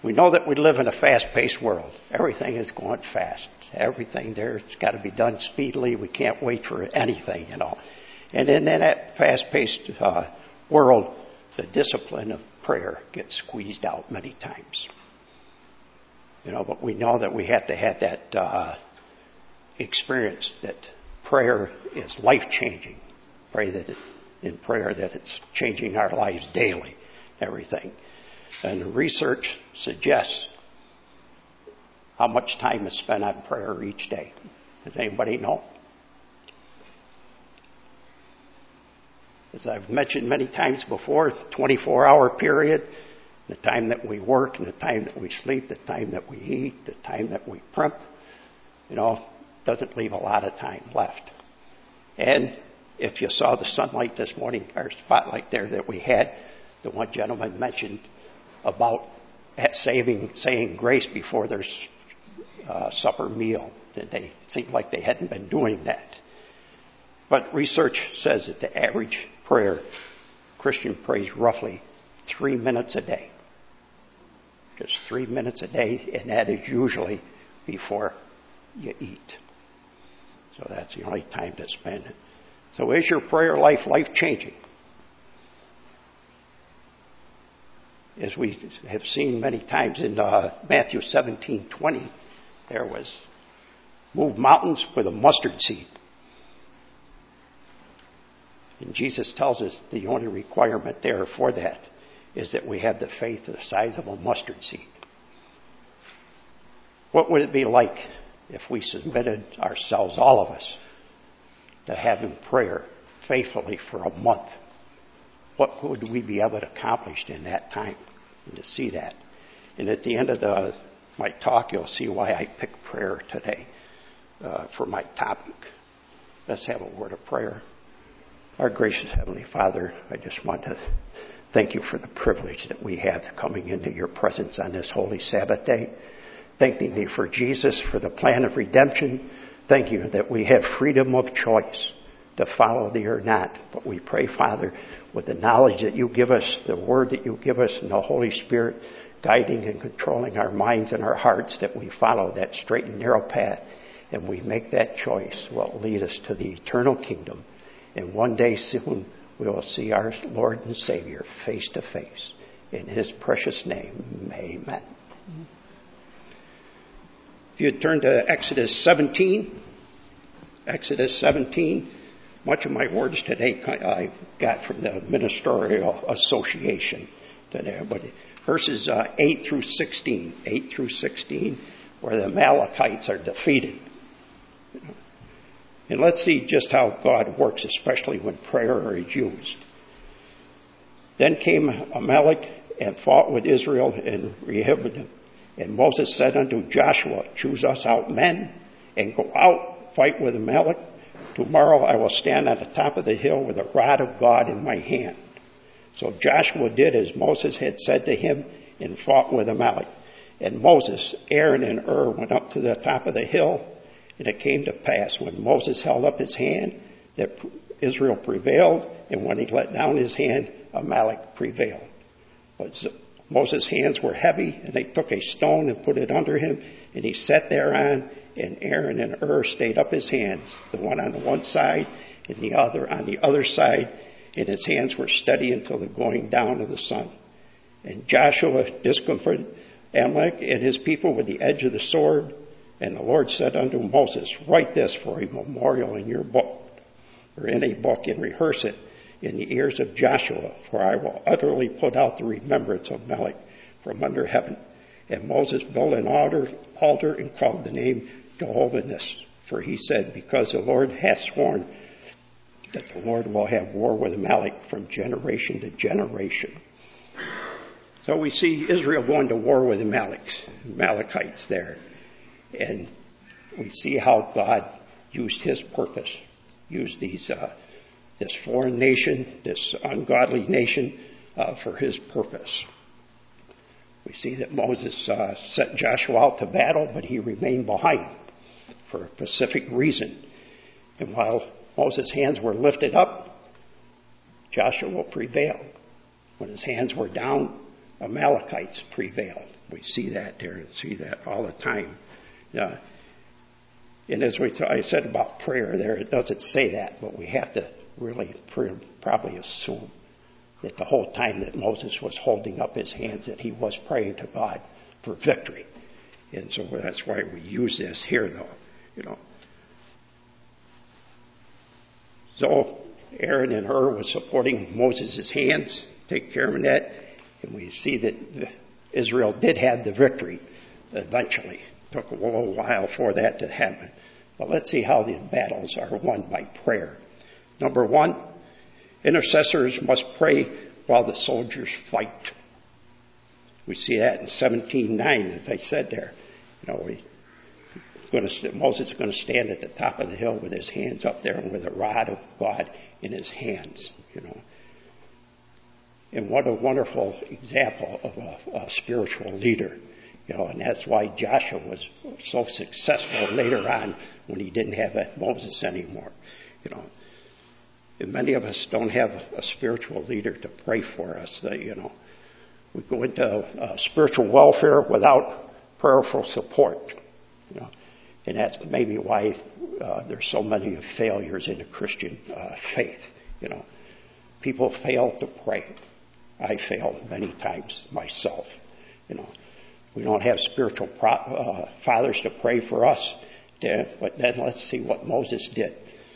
We know that we live in a fast-paced world. Everything is going fast. Everything there's got to be done speedily. We can't wait for anything, And in that fast-paced world, the discipline of prayer gets squeezed out many times. But we know that we have to have that experience that prayer is life-changing. Pray that in prayer that it's changing our lives daily, everything. And research suggests how much time is spent on prayer each day. Does anybody know? As I've mentioned many times before, 24-hour period, the time that we work, and the time that we sleep, the time that we eat, the time that we primp, doesn't leave a lot of time left. And if you saw the sunlight this morning, our spotlight there that we had, the one gentleman mentioned about saying grace before their supper meal. That they seemed like they hadn't been doing that. But research says that the average prayer, Christian prays roughly 3 minutes a day. Just 3 minutes a day, and that is usually before you eat. So that's the only time to spend it. So is your prayer life-changing? As we have seen many times in Matthew 17:20, there was move mountains with a mustard seed. And Jesus tells us the only requirement there for that is that we have the faith the size of a mustard seed. What would it be like if we submitted ourselves, all of us, to having prayer faithfully for a month? What would we be able to accomplish in that time? And to see that. And at the end of my talk, you'll see why I picked prayer today for my topic. Let's have a word of prayer. Our gracious Heavenly Father, I just want to thank you for the privilege that we have coming into your presence on this holy Sabbath day. Thanking you for Jesus, for the plan of redemption. Thank you that we have freedom of choice to follow thee or not. But we pray, Father, with the knowledge that you give us, the word that you give us, and the Holy Spirit guiding and controlling our minds and our hearts, that we follow that straight and narrow path, and we make that choice will lead us to the eternal kingdom. And one day soon we will see our Lord and Savior face to face. In his precious name, amen. If you turn to Exodus 17, much of my words today I got from the Ministerial Association today, but verses 8 through 16, where the Amalekites are defeated. And let's see just how God works, especially when prayer is used. Then came Amalek and fought with Israel in Rehoboth. And Moses said unto Joshua, choose us out men, and go out, fight with Amalek. Tomorrow I will stand on the top of the hill with the rod of God in my hand. So Joshua did as Moses had said to him, and fought with Amalek. And Moses, Aaron, and went up to the top of the hill. And it came to pass, when Moses held up his hand, that Israel prevailed, and when he let down his hand, Amalek prevailed. But Moses' hands were heavy, and they took a stone and put it under him, and he sat thereon, and Aaron and stayed up his hands, the one on the one side, and the other on the other side, and his hands were steady until the going down of the sun. And Joshua discomfited Amalek and his people with the edge of the sword. And the Lord said unto Moses, write this for a memorial in your book, or in a book, and rehearse it in the ears of Joshua, for I will utterly put out the remembrance of Amalek from under heaven. And Moses built an altar and called the name Jehovah-Nissi, for he said, because the Lord hath sworn that the Lord will have war with Amalek from generation to generation. So we see Israel going to war with Amalekites there. And we see how God used his purpose, used this foreign nation, this ungodly nation, for his purpose. We see that Moses sent Joshua out to battle, but he remained behind for a specific reason. And while Moses' hands were lifted up, Joshua prevailed. When his hands were down, Amalekites prevailed. We see that there and see that all the time. And as I said about prayer there, it doesn't say that, but we have to really probably assume that the whole time that Moses was holding up his hands that he was praying to God for victory. And so that's why we use this here, though, So Aaron and Hur was supporting Moses' hands, take care of that, and we see that Israel did have the victory eventually. It took a little while for that to happen. But let's see how the battles are won by prayer. Number one, intercessors must pray while the soldiers fight. We see that in 17:9, as I said there. Moses is going to stand at the top of the hill with his hands up there and with the rod of God in his hands, And what a wonderful example of a spiritual leader, and that's why Joshua was so successful later on when he didn't have Moses anymore, And many of us don't have a spiritual leader to pray for us. We go into spiritual welfare without prayerful support, And that's maybe why there's so many failures in the Christian faith, People fail to pray. I failed many times myself, We don't have spiritual fathers to pray for us, but then let's see what Moses did.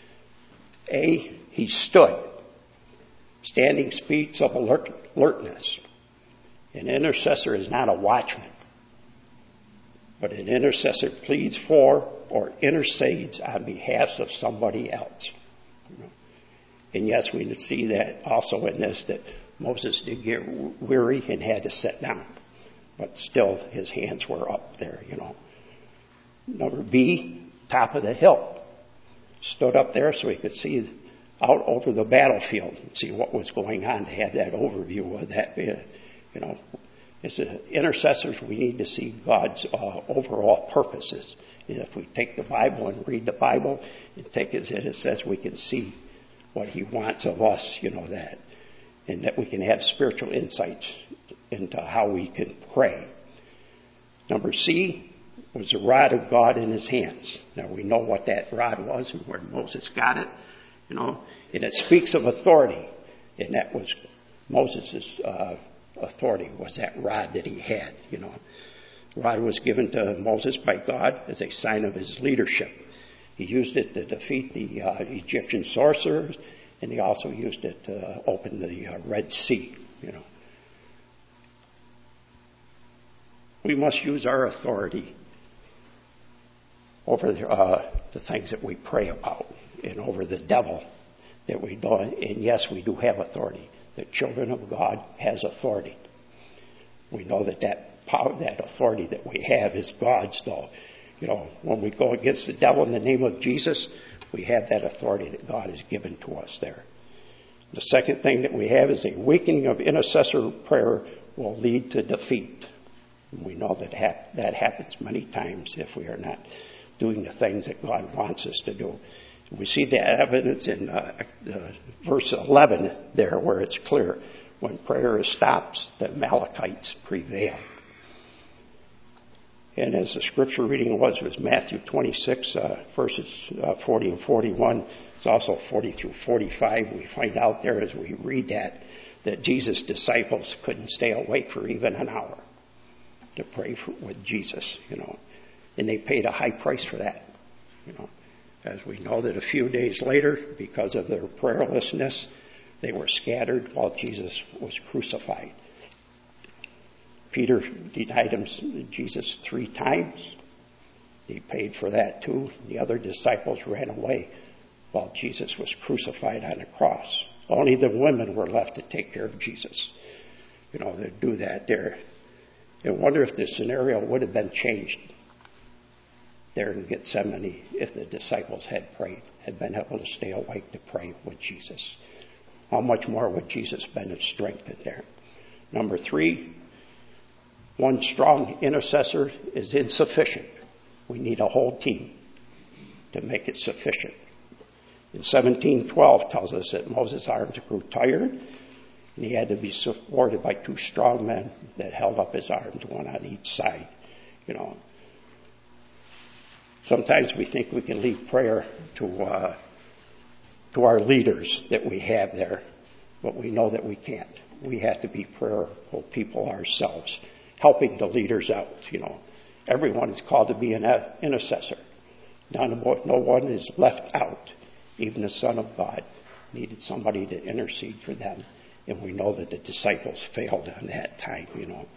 He stood. Standing speaks of alertness. An intercessor is not a watchman, but an intercessor pleads for or intercedes on behalf of somebody else. And yes, we see that also in this, that Moses did get weary and had to sit down, but still his hands were up there, Number B, top of the hill. Stood up there so he could see out over the battlefield and see what was going on, to have that overview of that, As intercessors, we need to see God's overall purposes. And if we take the Bible and read the Bible and take it as it says, we can see what he wants of us, that. And that we can have spiritual insights into how we can pray. Number C was the rod of God in his hands. Now we know what that rod was and where Moses got it, And it speaks of authority. And that was Moses' authority, was that rod that he had, The rod was given to Moses by God as a sign of his leadership. He used it to defeat the Egyptian sorcerers, and he also used it to open the Red Sea, We must use our authority over the things that we pray about and over the devil that we do. And yes, we do have authority. The children of God has authority. We know that power, that authority that we have is God's, though. When we go against the devil in the name of Jesus, we have that authority that God has given to us there. The second thing that we have is a weakening of intercessor prayer will lead to defeat. We know that that happens many times if we are not doing the things that God wants us to do. We see that evidence in verse 11 there, where it's clear. When prayer stops, the Amalekites prevail. And as the scripture reading was Matthew 26, verses 40 and 41. It's also 40 through 45. We find out there as we read that Jesus' disciples couldn't stay awake for even an hour to pray with Jesus, And they paid a high price for that, As we know that a few days later, because of their prayerlessness, they were scattered while Jesus was crucified. Peter denied Jesus 3 times. He paid for that too. The other disciples ran away while Jesus was crucified on the cross. Only the women were left to take care of Jesus. To do that there. I wonder if the scenario would have been changed there in Gethsemane if the disciples had prayed, had been able to stay awake to pray with Jesus. How much more would Jesus have been strengthened there? Number 3, one strong intercessor is insufficient. We need a whole team to make it sufficient. In 17:12 tells us that Moses' arms grew tired And he had to be supported by 2 strong men that held up his arms, one on each side. You know, sometimes we think we can leave prayer to our leaders that we have there, but we know that we can't. We have to be prayerful people ourselves, helping the leaders out. You know, everyone is called to be an intercessor. No one is left out. Even the Son of God needed somebody to intercede for them. And we know that the disciples failed in that time, you know.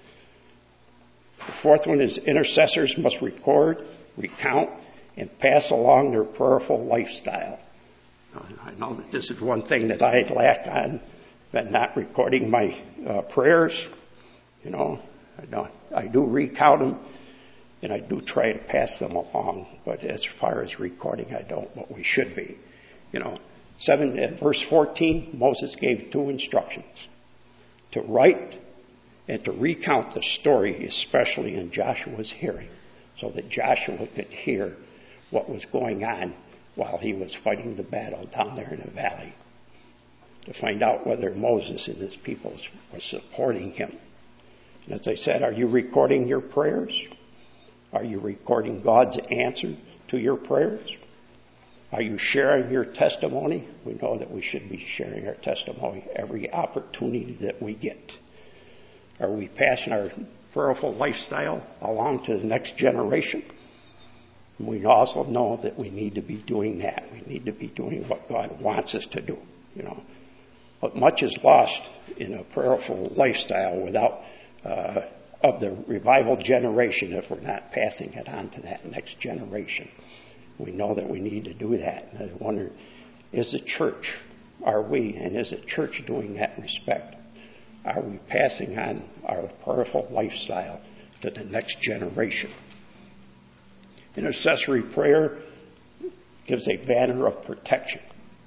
The 4th one is intercessors must record, recount, and pass along their prayerful lifestyle. I know that this is one thing that I lack on, but not recording my prayers. You know, I do recount them, and I do try to pass them along. But as far as recording, I don't, but we should be. You know, verse 14, Moses gave 2 instructions: to write and to recount the story, especially in Joshua's hearing, so that Joshua could hear what was going on while he was fighting the battle down there in the valley, to find out whether Moses and his people were supporting him. And as I said, are you recording your prayers? Are you recording God's answer to your prayers? Are you sharing your testimony? We know that we should be sharing our testimony every opportunity that we get. Are we passing our prayerful lifestyle along to the next generation? We also know that we need to be doing that. We need to be doing what God wants us to do, you know. But much is lost in a prayerful lifestyle without of the revival generation if we're not passing it on to that next generation. We know that we need to do that. And I wonder, is the church, and is the church doing that respect? Are we passing on our prayerful lifestyle to the next generation? Intercessory prayer gives a banner of protection.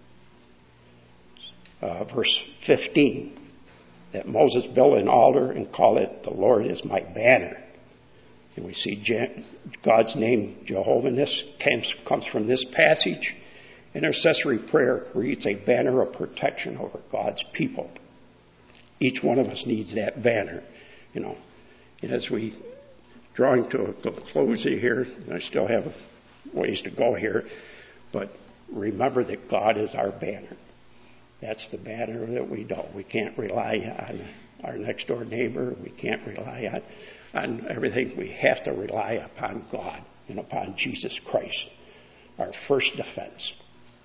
Verse 15, that Moses built an altar and called it, "The Lord is my banner." And we see God's name, Jehovah-ness, comes from this passage. Intercessory prayer creates a banner of protection over God's people. Each one of us needs that banner, you know. And as we drawing to a close here, I still have ways to go here, but remember that God is our banner. That's the banner that we know. We can't rely on our next door neighbor. We can't rely on everything. We have to rely upon God and upon Jesus Christ, our first defense.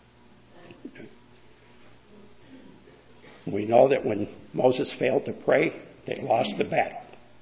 We know that when Moses failed to pray, they lost the battle.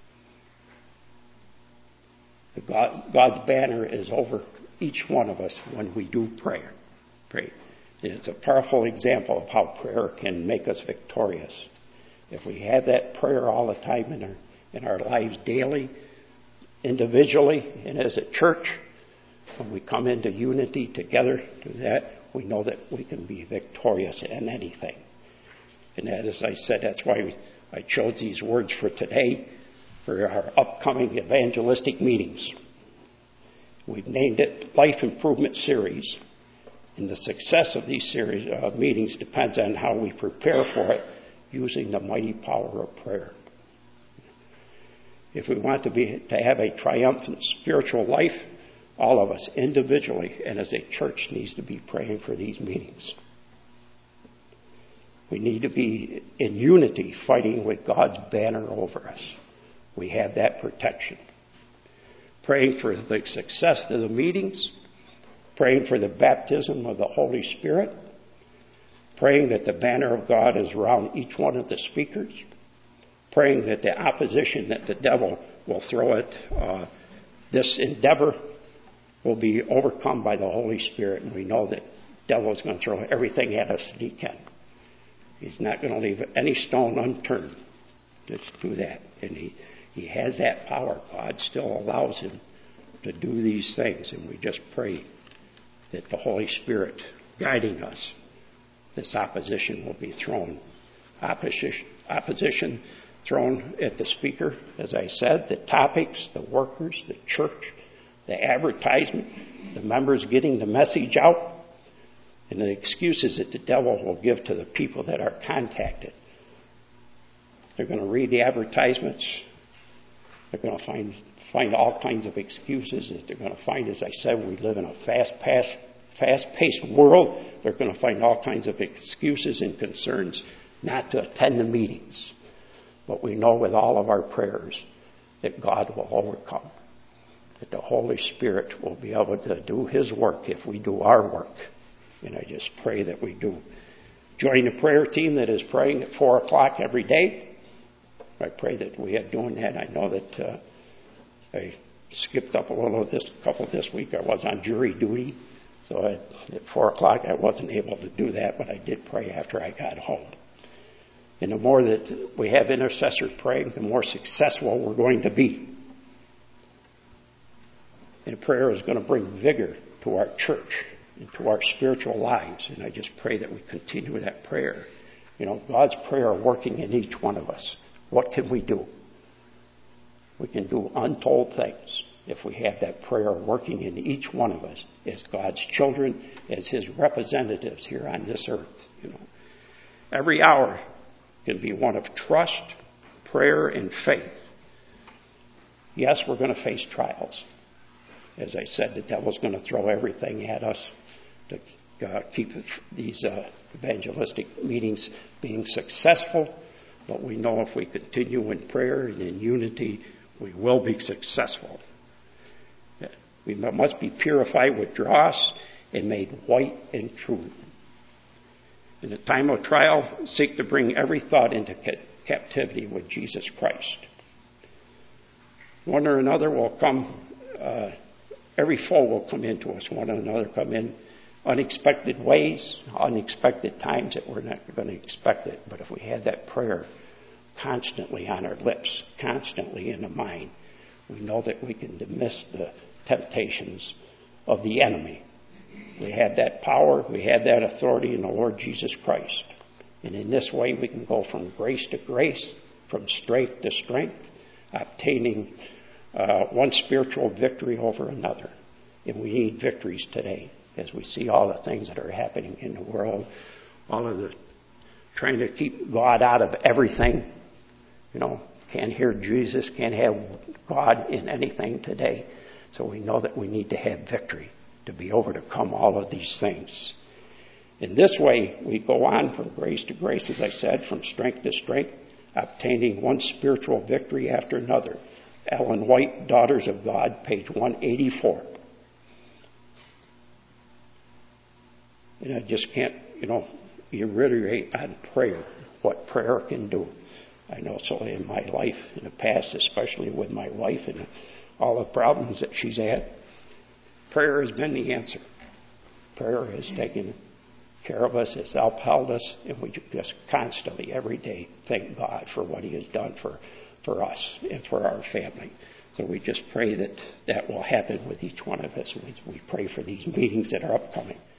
God's banner is over each one of us when we do pray. And it's a powerful example of how prayer can make us victorious. If we have that prayer all the time in our lives daily, individually, and as a church, when we come into unity together to that, we know that we can be victorious in anything. And that, as I said, that's why I chose these words for today, for our upcoming evangelistic meetings. We've named it Life Improvement Series. And the success of these series meetings depends on how we prepare for it using the mighty power of prayer. If we want to have a triumphant spiritual life, all of us individually and as a church needs to be praying for these meetings. We need to be in unity, fighting with God's banner over us. We have that protection. Praying for the success of the meetings, praying for the baptism of the Holy Spirit, praying that the banner of God is around each one of the speakers, praying that the opposition that the devil will throw at this endeavor will be overcome by the Holy Spirit. And we know that the devil is going to throw everything at us that he can. He's not going to leave any stone unturned to do that. And he has that power. God still allows him to do these things. And we just pray that the Holy Spirit guiding us, this opposition will be thrown. Opposition thrown at the speaker, as I said, the topics, the workers, the church, the advertisement, the members getting the message out, and the excuses that the devil will give to the people that are contacted. They're going to read the advertisements. They're going to find all kinds of excuses. They're going to find, as I said, we live in a fast-paced world. They're going to find all kinds of excuses and concerns not to attend the meetings. But we know with all of our prayers that God will overcome, that the Holy Spirit will be able to do His work if we do our work. And I just pray that we do. Join the prayer team that is praying at 4 o'clock every day. I pray that we are doing that. I know that I skipped up a little this week. I was on jury duty. So at 4 o'clock I wasn't able to do that, but I did pray after I got home. And the more that we have intercessors praying, the more successful we're going to be. And prayer is going to bring vigor to our church and to our spiritual lives. And I just pray that we continue that prayer. You know, God's prayer working in each one of us. What can we do? We can do untold things if we have that prayer working in each one of us as God's children, as His representatives here on this earth. You know, every hour can be one of trust, prayer, and faith. Yes, we're going to face trials. As I said, the devil's going to throw everything at us to keep these evangelistic meetings being successful. But we know if we continue in prayer and in unity, we will be successful. We must be purified with dross and made white and true. In the time of trial, seek to bring every thought into captivity with Jesus Christ. One or another will come, every foe will come into us. One or another come in unexpected ways, unexpected times that we're not going to expect it. But if we have that prayer constantly on our lips, constantly in the mind, we know that we can dismiss the temptations of the enemy. We have that power, we have that authority in the Lord Jesus Christ. And in this way we can go from grace to grace, from strength to strength, obtaining one spiritual victory over another. And we need victories today as we see all the things that are happening in the world, all of the trying to keep God out of everything. You know, can't hear Jesus, can't have God in anything today. So we know that we need to have victory to be overcome all of these things. In this way, we go on from grace to grace, as I said, from strength to strength, obtaining one spiritual victory after another. Ellen White, Daughters of God, page 184. And I just can't, reiterate on prayer, what prayer can do. I know so in my life, in the past, especially with my wife and all the problems that she's had, prayer has been the answer. Prayer has taken care of us, has upheld us, and we just constantly, every day, thank God for what He has done for us and for our family. So we just pray that that will happen with each one of us. We pray for these meetings that are upcoming.